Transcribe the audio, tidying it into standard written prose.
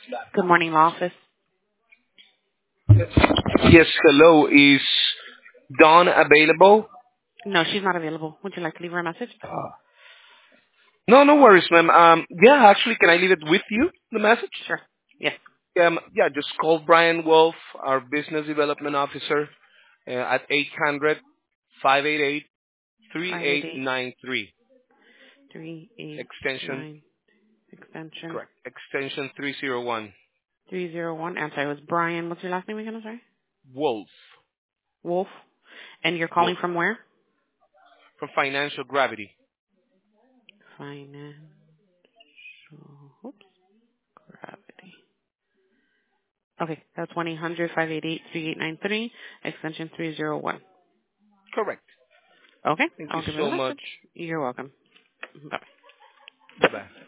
Good morning, law office. Yes, hello. Is Dawn available? No, she's not available. Would you like to leave her a message? No, no worries, ma'am. Yeah, actually, can I leave it with you, the message? Sure. Yes. Yeah, just call Brian Wolf, our business development officer, at 800-588-3893. Extension, 588-389, extension correct. Extension 301. 301. I'm sorry, it was Brian. What's your last name again? I'm sorry. Wolf. Wolf. And you're calling Wolf. from where? From Financial Gravity. Financial. Oops. Gravity. Okay, that's 1-800-588-3893, extension 301. Correct. Okay, Thank you I'll give her the so much. message. You're welcome. Bye. Bye-bye.